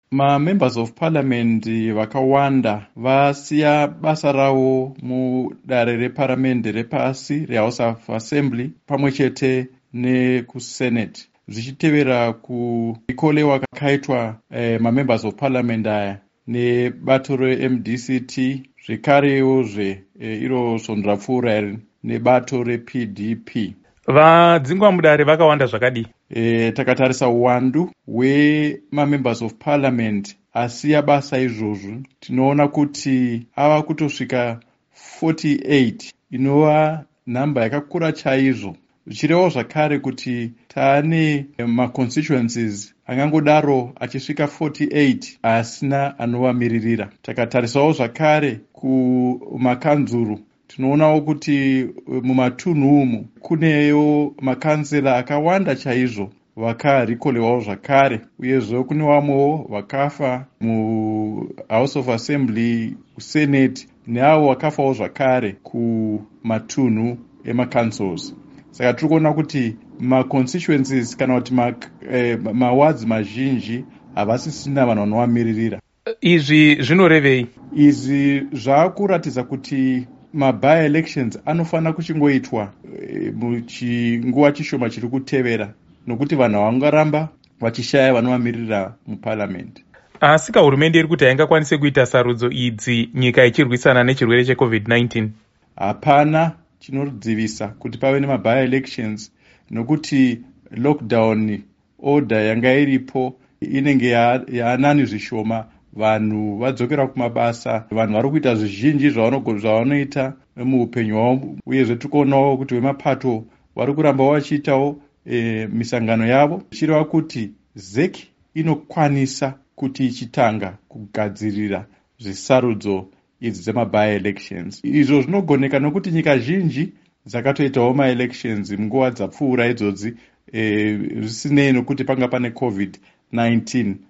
Members of parliament vakawanda vasiya basa ravo mudare reparamende repasi rehouse of assembly pamwe chete nekusenate zvichitevera kuikolewa kwakaitwa members of parliament aya nebato remdct zvekarewozve iro svonzvapfuura nebato repdp. vadzingwa mudare vakawanda zvakadii? Takatarisa uwandu hwemamembers of parliament asiya basa izvozvo tinoona kuti ava kutosvika 48, inova nhamba yakakura chaizvo, zvichireva zvakare kuti taane maconstituencies angangodaro achisvika 48 asina anovamiririra. Takatarisawo zvakare kumakanzuru tinoonawo kuti mumatunhu umu kunewo makansela akawanda chaizvo vakarikolewawo zvakare, uyezve kune vamwewo vakafa muhouse of assembly, kusenate, neavo vakafawo zvakare kumatunhu emacouncils. Saka tiri kuona kuti maconstituencies kana kuti mawards mazhinji havasisina vanhu vanovamiririra. Izvi zvinorevei? Izvi zvaakuratidza kuti by-elections anofanira kuchingoitwa muchinguva chishoma chiri kutevera, nokuti vanhu havangaramba vachishaya vanovamiririra muparliament. Asika hurumende iri kuti haingakwanise kuita sarudzo idzi nyika ichirwisana nechirwere cheCovid-19? Hapana chinodzivisa kuti pave by-elections, nokuti lockdown order yanga iripo inenge yaanani zvishoma, vanhu vadzokera kumabasa, vanhu vari kuita zvizhinji zvavanoita muupenyu hwavo, uyezve tirikuonawo kuti vemapato vari kuramba vachiitawo misangano yavo, zvichireva kuti ZEC inokwanisa kuti ichitanga kugadzirira zvesarudzo idzi by-elections. Izvo zvinogoneka nokuti nyika zhinji dzakatoitawo ma-elections munguva dzapfuura idzodzi, zvisinei nokuti panga pane COVID-19.